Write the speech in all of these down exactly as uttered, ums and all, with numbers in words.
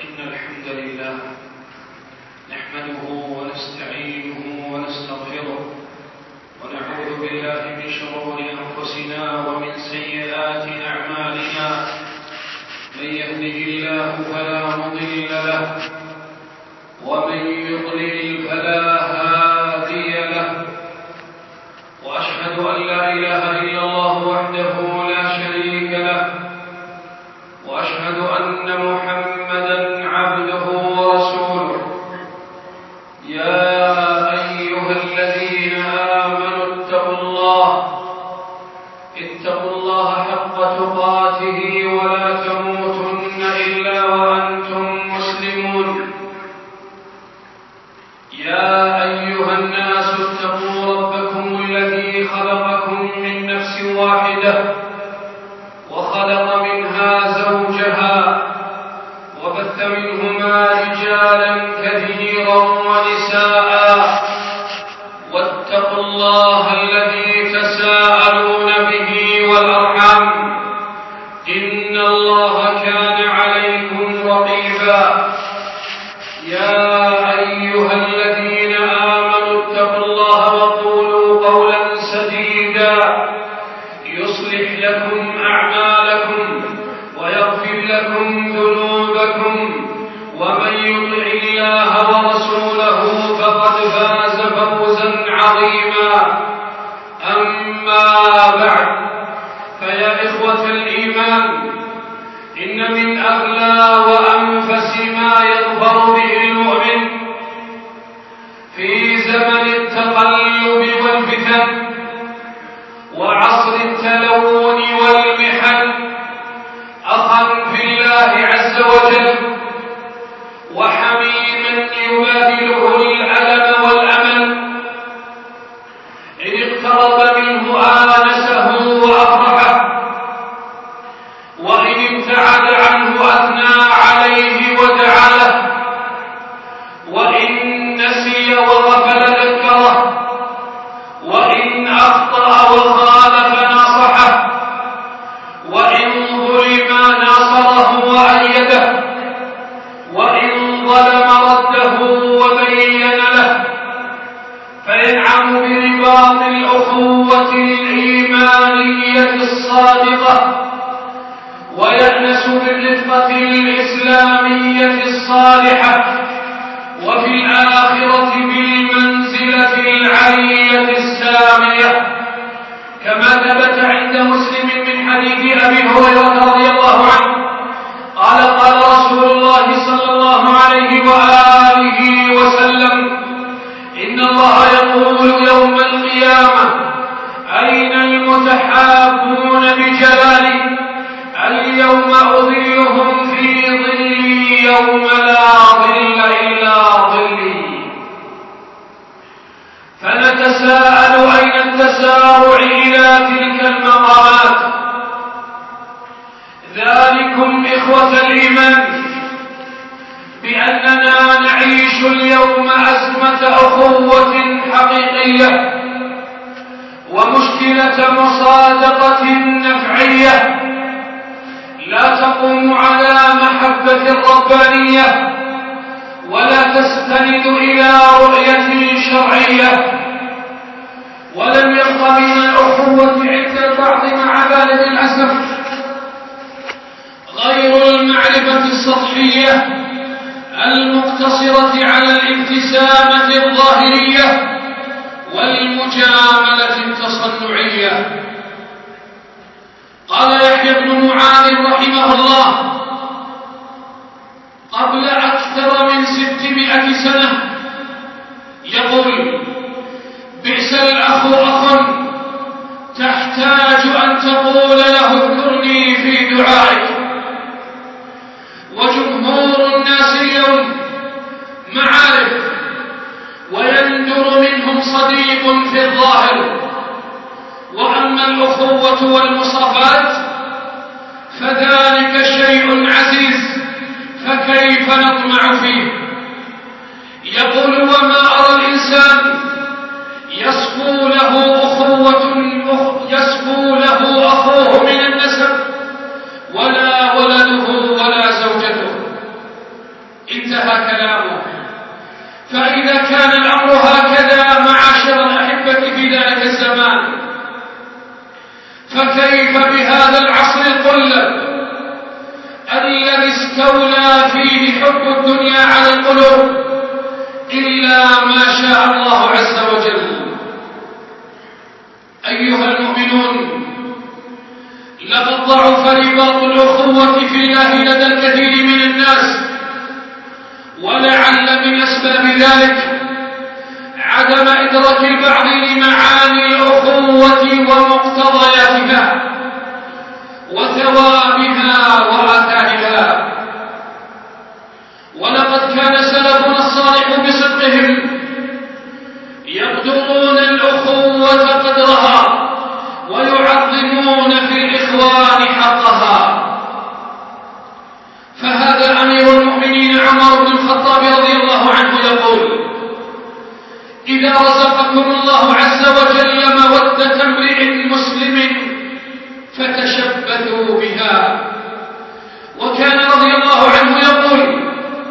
إن الحمد لله نحمده ونستعينه ونستغفره ونعوذ بالله من شرور أنفسنا ومن سيئات أعمالنا. من يهده الله فلا مضل له ومن يضلل فلا هادي له، وأشهد أن لا إله إلا الله وحده لا شريك له، وأشهد أن محمدا عبده ورسوله. يا أيها الذين آمنوا اتقوا الله اتقوا الله حق تقاته ولا تموتن إلا وأنتم مسلمون. يا أيها الناس اتقوا ربكم الذي خلقكم من نفس واحدة وخلق منها زوجها وبث منهما رجالا كثيرا ونساء، واتقوا الله الذي تساءلون به والأرحام إن الله كان عليكم رقيبا. يا أيها الذين آمنوا اتقوا الله وقولوا قولا سديدا يصلح لكم أعمالكم ويغفر لكم ذنوبكم، ومن يطع الله ورسوله فقد فاز فوزا عظيما. أما بعد، فيا إخوة الإيمان، إن من أغلى وأنفس ما يظفر به المؤمن في زمن التقلب والفتن وعصر التلون والمحن أخا في الله عز وجل، وحميما يبادله الألم والأمل. إن اقترب منه آنسه وأفرحه، وإن ابتعد عنه أثنى عليه ودعا له، وإن نسي وغفل ذكره، وإن أخطأ وخالف نصحه، وإن ظلم ناصره وأيده، وإن ظلم رده وبين له، فينعم برباط الأخوة الإيمانية الصادقة، ويأنس بالرفقة الإسلامية الصالحة، وفي الآخرة بالمنزلة العلية السامية، كما ثبت عند مسلم من حديث أبي هريرة رضي الله عنه قال قال رسول الله صلى الله عليه وآله وسلم: إن الله يقول يوم القيامة: أين المتحابون بجلالي؟ اليوم أظلهم في ظلي يوم لا ظل إلا ظلي. فنتساءل أين التسارع إلى تلك المقامات؟ ذلكم إخوة الإيمان بأننا نعيش اليوم أزمة أخوة حقيقية، ومشكلة مصادقة نفعية لا تقوم على محبة ربانية، ولا تستند إلى رؤية شرعية. ولم يبق من الأخوة عند البعض مع بالغ الأسف غير المعرفة السطحية المقتصرة على الابتسامة الظاهرية والمجاملة التصنعية. قال يحيى بن معاذ رحمه الله قبل أكثر من ستمائة سنة يقول: بئس الأخ أخ تحتاج أن تقول له اذكرني في دعائك. وجمهور الناس اليوم معارف، ويندر منهم صديق في الظاهر، وأما الأخوة والمصافات فذلك شيء عزيز، فكيف نطمع فيه؟ يقول: وما أرى الإنسان يصفو له أخوة يصفو له أخوه من النسب ولا ولده ولا زوجته، انتهى كلامه. فإذا كان الأمر هكذا معاشر الأحبة في ذلك الزمان، فكيف بهذا العصر القلب الذي استولى فيه حب الدنيا على القلوب إلا ما شاء الله عز وجل. أيها المؤمنون، لقد ضعف رباط الأخوة في الله لدى الكثير من الناس، ولعل من أسباب ذلك عدم إدراك البعض لمعاني الأخوة ومقتضياتها وثوابها وآثارها. ولقد كان سلفنا الصالح بصدقهم يقدرون الأخوة قدرها ويعظمون في الإخوان حقها. فهذا أمير المؤمنين عمر بن الخطاب رضي الله عنه يقول: إذا رزقكم الله عز وجل مودة امرئ مسلم فتشبثوا بها. وكان رضي الله عنه يقول: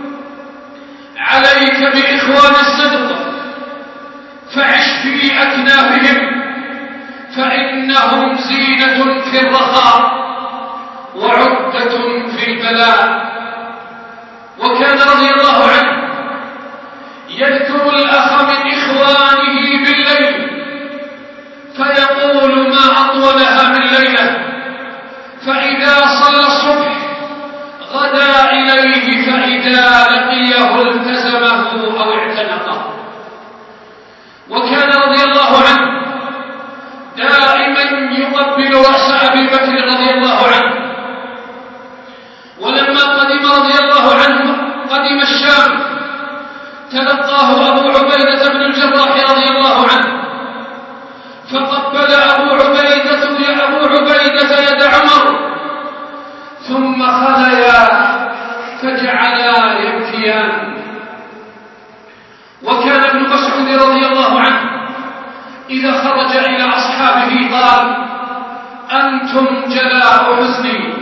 عليك بإخوان الصدق فعش في أكنافهم، فإنهم زينة في الرخاء وعدة في البلاء. وكان رضي الله عنه يذكر الأخ من إخوانه بالليل فيقول: ما أطولها من ليلة، فإذا صلى الصبح غدا إليه، فإذا لقيه التزمه أو اعتنقه. وكان رضي الله عنه دائما يقبل رأس أبي بكر رضي الله عنه. ولما قدم رضي الله عنه قدم الشام تلقاه أبو عبيدة بن الجراح رضي الله عنه، فقبل أبو عبيدة يا أبو عبيدة يد عمر، ثم خليا فجعلا يبكيان. وكان ابن مسعود رضي الله عنه إذا خرج إلى أصحابه قال: أنتم جلاء حزني.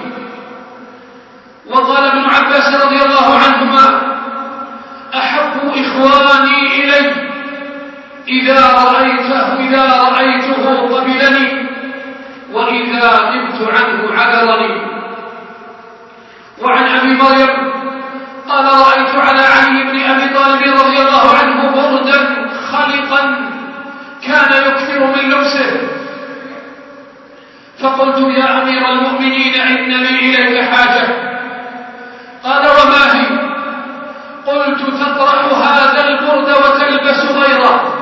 وقال ابن عباس رضي الله عنهما: أحب إخواني إلي إذا رأيته, إذا رأيته قبلني، وإذا غبت عنه عذرني. وعن أبي مريم قال: رأيت على علي بن أبي طالب رضي الله عنه بردا خلقا كان يكثر من لبسه، فقلت: يا أمير المؤمنين إن لي إليك حاجة. قال: وما هي؟ قلت: تطرح هذا البرد وتلبس غيره.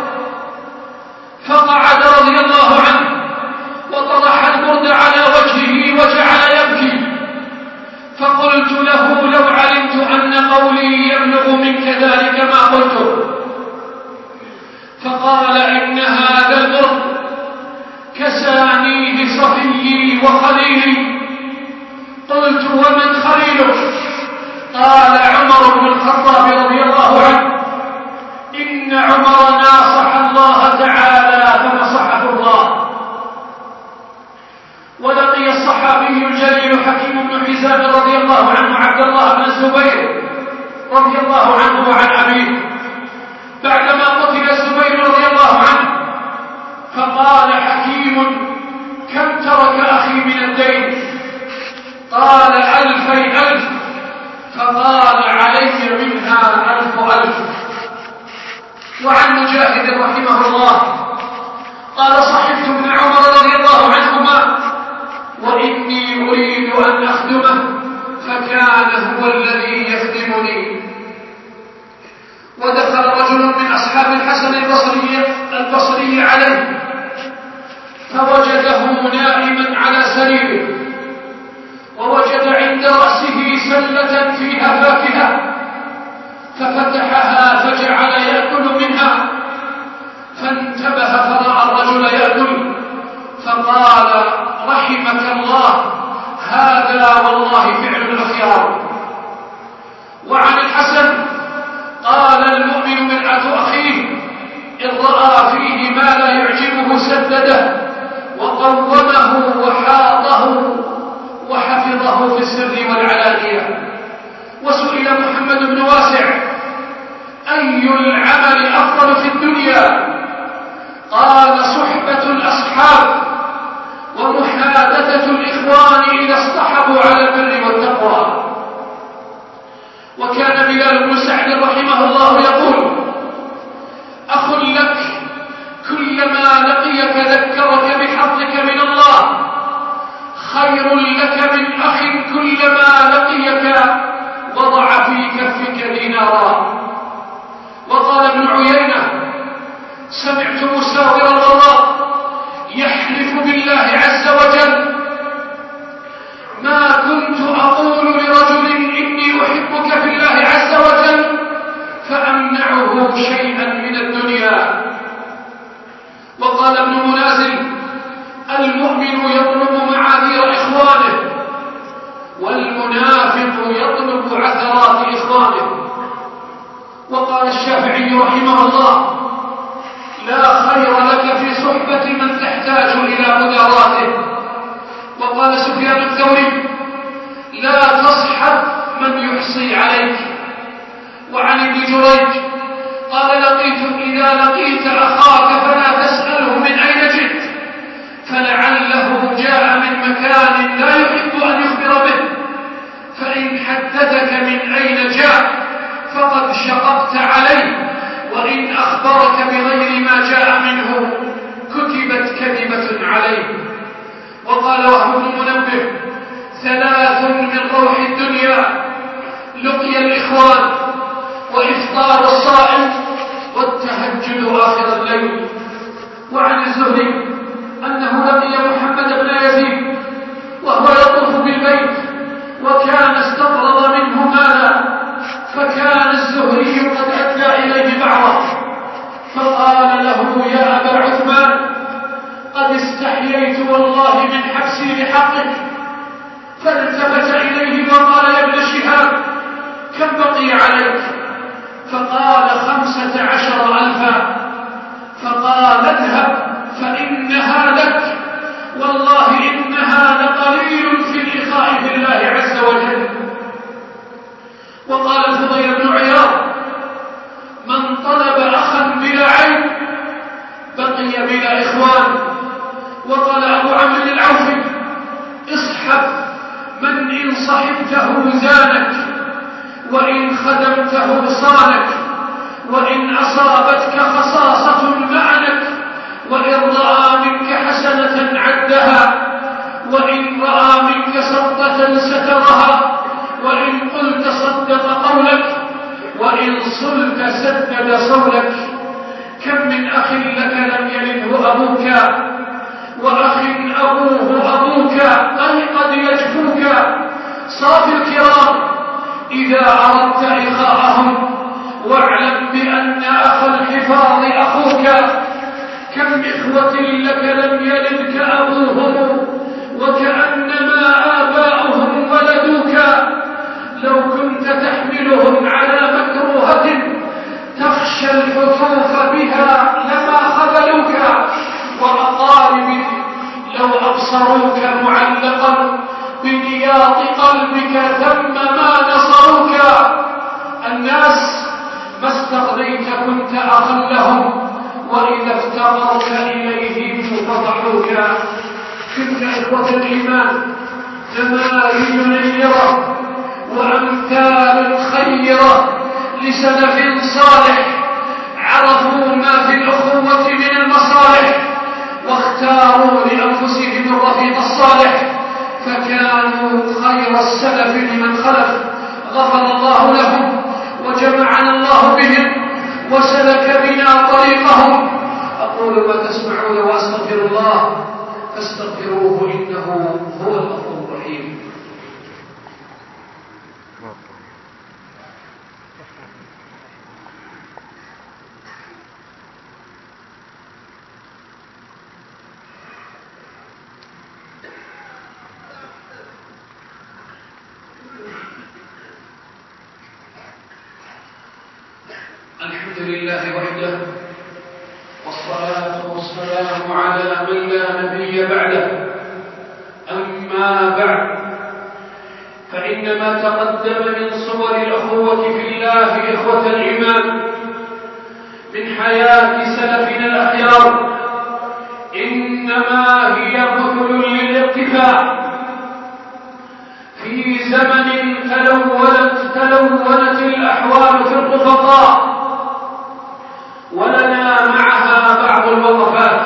فقعد رضي الله عنه وطرح البرد على وجهه وجعل يبكي. فقلت له: لو علمت أن قولي يبلغ منك ذلك ما قلته. فقال: إن هذا البرد كسانيه صفيي وخليلي. قلت: ومن خليلك؟ قال: عمر بن الخطاب رضي الله عنه. إن عمر ناصح الله تعالى فنصحه الله. ولقي الصحابي الجليل حكيم بن حزام رضي الله عنه عبد الله بن الزبير رضي الله عنه وعن أبيه بعدما قتل الزبير رضي الله عنه، فقال حكيم: كم ترك أخي من الدين؟ قال: ألفي ألف. فقال: علي منها ألف ألف. وعن مجاهد رحمه الله قال: صحبت ابن عمر رضي الله عنهما وإني أريد أن أخدمه، فكان هو الذي يخدمني. ودخل رجل من أصحاب الحسن البصري, البصري عليه فوجده نائما على سريره، ووجد عند رأسه سلة فيها فاكهة، ففتحها فجعل يأكل منها، فانتبه فرأى الرجل يأكل فقال: رحمك الله، هذا والله فعل الأخيار. وعن الحسن قال: المؤمن مرآة أخيه، إن رأى فيه ما لا يعجبه سدده وقومه وحاطه وحفظه في السر والعلانية. وسئل محمد بن واسع العمل أفضل في الدنيا؟ قال صحبة الأصحاب ومحادثة الإخوان إذا اصطحبوا على البر والتقوى. وكان بلال بن سعد رحمه الله يقول: أخ لك كلما لقيك ذكرك بحظك من الله خير لك من أخ كلما لقيك وضع في كفك دينارا. وقال ابن عيينة: سمعت مساور الله يحلف بالله عز وجل: ما كنت أقول لرجل إني أحبك في الله عز وجل فأمنعه شيئا من الدنيا. وقال ابن منازل: المؤمن يطلب معاذير إخوانه والمنافق يطلب عثرات إخوانه. وقال الشافعي رحمه الله: لا خير لك في صحبة من تحتاج إلى مداراته. وقال سفيان الثوري: لا تصحب من يحصي عليك. وعن ابن جريج قال: لقيت إذا لقيت أخاك فلا تسأله من أين جئت فلعله جاء من مكان لا يحب أن يخبر به، فإن حدثك من أين جاء فقد شققت عليه، وإن أخبرك بغير ما جاء منه كتبت كذبة عليه. وقال وهب بن منبه: ثلاث من روح الدنيا: لقي الإخوان، وإفطار الصائم، والتهجد آخر الليل. وعن الزهري أنه لقي محمد بن يزيد وهو يطوف بالبيت وكان استقرض منه مالا، فكان الزهري قد أدى إليه بعضه، فقال له: يا أبا عثمان، قد استحييت والله من حبسي لحقك. فالتفت إليه وقال: يا ابن شهاب، كم بقي عليك؟ فقال: خمسة عشر ألفا. فقال: اذهب فإنها لك، والله إنها لقليل في الإخاء في الله عز وجل. وقال الفضيل بن عياض: من طلب أخا بلا عين بقي بلا إخوان. وقال أبو عمرو العوفي: اصحب من إن صحبته زانك، وإن خدمته صانك، وإن أصابتك خصاصة معنك، وإن رأى منك حسنة عدها، وإن رأى منك سقطة سترها، وإن قلت صدق قولك، وإن صلت سدد صولك. كم من أخ لك لم يلده أبوك، وأخ أبوه أبوك أي قد يجفوك. صاف الكرام إذا أردت إخاءهم، واعلم بأن أخ الحفاظ أخوك. كم إخوة لك لم يلدك أبوهم، وكأنما آباؤهم ولدوك. لو كنت تحملهم على مكروهة تخشى الحفوف بها لما خذلوك. وأقارب لو أبصروك معلقا بنياط قلبك ثم ما نصروك. الناس ما استغنيت كنت أخا لهم، وإذا افتقرت إليهم فضحوك. تلك إخوة الإيمان جماهير نيرة وأمثال خيرة لسلف صالح، عرفوا ما في الأخوة من المصالح، واختاروا لأنفسهم الرفيق الصالح، فكانوا خير السلف لمن خلف. غفر الله لهم وجمعنا الله بهم وسلك بنا طريقهم. أقول ما تسمعون وأستغفر الله فاستغفروه إنه هو الغفور الرحيم. الحمد لله وحده، والصلاة والسلام على من لا نبي بعده. أما بعد، فإن ما تقدم من صور الأخوة في الله إخوة الإيمان من حياة سلفنا الأخيار إنما هي مثل للاقتفاء في زمن تلونت, تلونت الأحوال في الرفقاء، ولنا معها بعض الوقفات.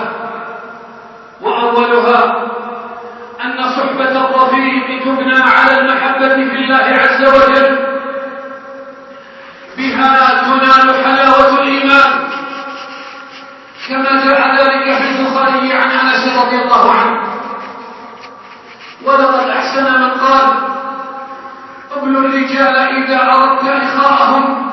وأولها أن صحبة الرفيق تبنى على المحبة في الله عز وجل، بها تنال حلاوة الإيمان، كما جاء ذلك في البخاري عن أنس رضي الله عنه: ولقد أحسن من قال: قبلوا الرجال إذا أردت إخاءهم،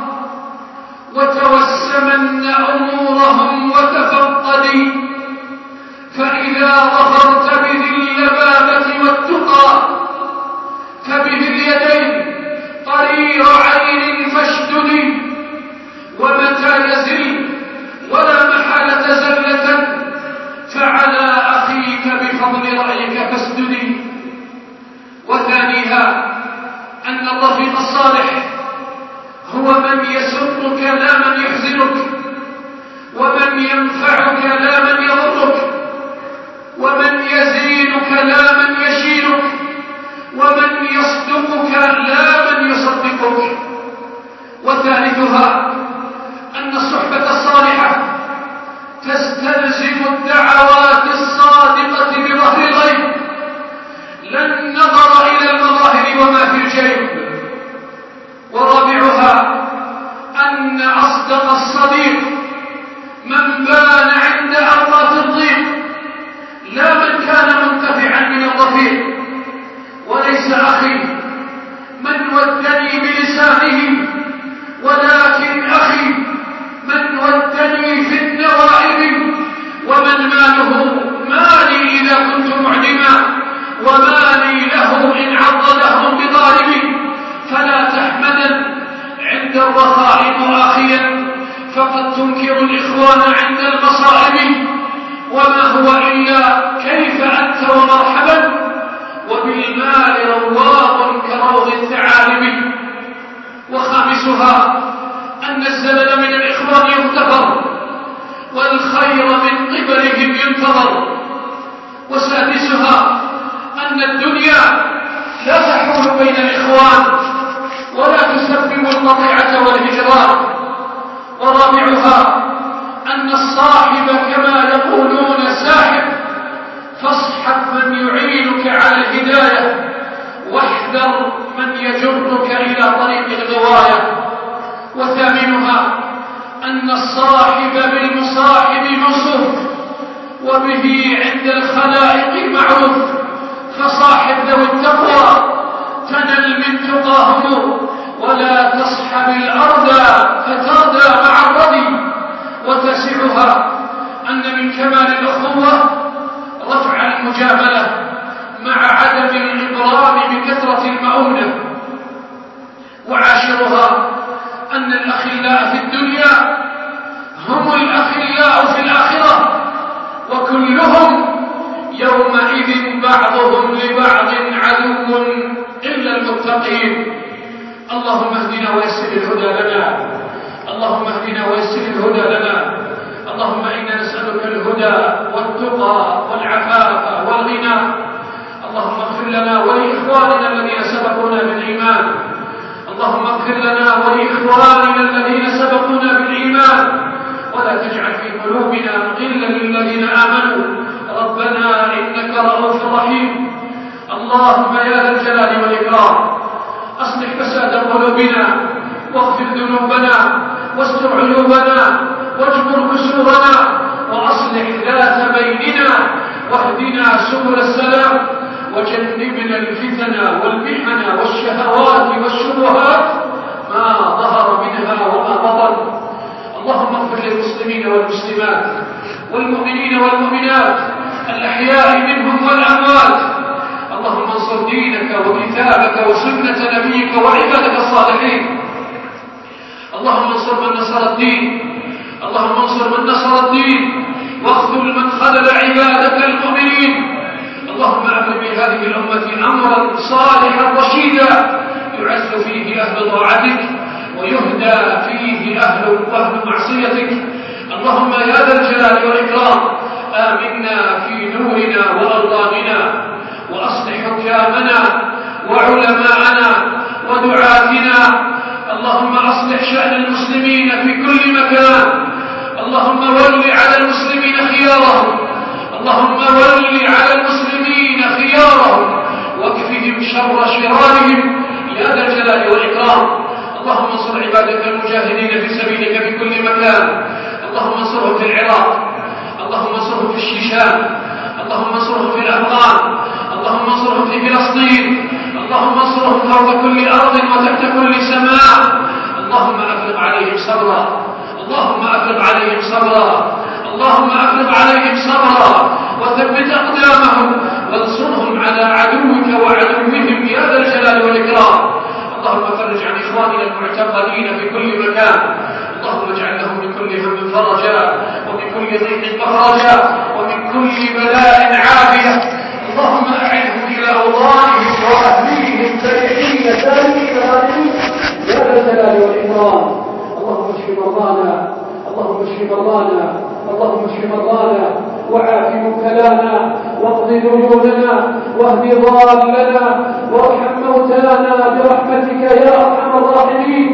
وتوسمن أمورهم وتفقدي، فإذا ظفرت بذي اللبابة والتقى فبه اليدين قرير عين فاشددي، ومتى يزل ولا محالة زلة فعلى أخيك بفضل رأيك فاسددي. وثانيها أن الرفيق الصالح هو من يسرك لا من يحزنك، ومن ينفعك لا من يضرك، ومن يزينك لا من يشينك، ومن يصدقك لا من يصدقك. وثالثها أن الصحبة الصالحة تستلزم الدعوات الصادقة بظهر الغيب، لا النظر إلى المظاهر وما في الجيب. ورابعها أن أصدق الصديق من بان عند أرض الضيق، لا من كان منتفعا من الرفيق. وليس أخي من ودني بلسانه، ولكن أخي من ودني في النوائب، ومن ماله مالي إذا كنت معدما، ومالي له إن عضدهم بضاربي. فلا تحمدا عند الرخاء مؤاخيا، فقد تنكر الإخوان عند المصائب، وما هو إلا كيف أنت ومرحبا، وبالمال رواق كروض الثعالب. وخامسها أن الزلل من الإخوان يغتفر، والخير من قبلهم ينتظر. وسادسها أن الدنيا لا تحول بين الإخوان ولا تسبب القطيعة والهجران. ورابعها أن الصاحب كما يقولون ساحب، فاصحب من يعينك على الهداية، واحذر من يجرك إلى طريق الغواية. وثامنها أن الصاحب بالمصاحب موصوف، وبه عند الخلائق معروف، فصاحب ذوي التقوى تنل من تقاهم، ولا تصحب الأرض فتردى مع الردي. وتسعها أن من كمال الأخوة رفع المجاملة مع عدم الإبرام بكثرة المؤونة. وعاشرها أن الأخلاء في الدنيا هم الأخلاء في الآخرة، وكلهم يومئذ بعضهم لبعض عدو إلا المتقين. اللهم اهدنا ويسر الهدى لنا، اللهم اهدنا ويسر الهدى لنا. اللهم إنا نسألك الهدى والتقى والعفاف والغنى. اللهم اغفر لنا ولإخواننا الذين سبقونا بالإيمان، اللهم اغفر لنا ولإخواننا الذين سبقونا بالإيمان، ولا تجعل في قلوبنا غلا للذين آمنوا ربنا إنك رؤوف رحيم. اللهم يا ذا الجلال والإكرام أصلح فساد قلوبنا، واغفر ذنوبنا، واستر عيوبنا، واجبر كسورنا، وأصلح ذات بيننا، واهدنا سبل السلام، وجنبنا الفتن والمحن والشهوات والشبهات ما ظهر منها وما بطن. اللهم اغفر للمسلمين والمسلمات والمؤمنين والمؤمنات الأحياء منهم والأموات. اللهم انصر دينك وكتابك وسنة نبيك وعبادك الصالحين. اللهم انصر من نصر الدين، اللهم انصر من نصر الدين، واخذل من خذل عبادك المؤمنين. اللهم أمر بهذه الأمة أمرا صالحا رشيدا يعز فيه أهل طاعتك، ويهدى فيه أهل أهل معصيتك. اللهم يا ذا الجلال والإكرام آمنا في نورنا وأوطاننا، وأصلح حكامنا وعلماءنا ودعاتنا. اللهم أصلح شأن المسلمين في كل مكان. اللهم ول على المسلمين خيارهم، اللهم ول على المسلمين خيارهم واكفهم شر شرارهم يا ذا الجلال والإكرام. اللهم انصر عبادك المجاهدين في سبيلك في كل مكان. اللهم انصرهم في العراق، اللهم انصرهم في الشيشان، اللهم انصرهم في الأفغان، اللهم انصرهم في فلسطين، اللهم انصرهم فوق كل أرض وتحت كل سماء. اللهم أفرغ عليهم صبرا، اللهم أفرغ عليهم صبرا، اللهم أفرغ عليهم صبرا وثبت أقدامهم وانصرهم على عدوك وعدوهم يا ذا الجلال والإكرام. اللهم فرج عن إخواننا المعتقلين في كل مكان، اللهم اجعل لهم من كل هم فرجا ومن كل ضيق مخرجا ومن كل بلاء عافية. اللهم أعدهم إلى أوطانهم وأهليهم فرحين سالمين غانمين يا ذا الجلال والإكرام. اللهم اشف مرضانا، اللهم اشف مرضانا، اللهم اشف مرضانا وعاف مبتلانا واقض ديوننا واهد ضالنا وارحم موتانا برحمتك يا أرحم الراحمين.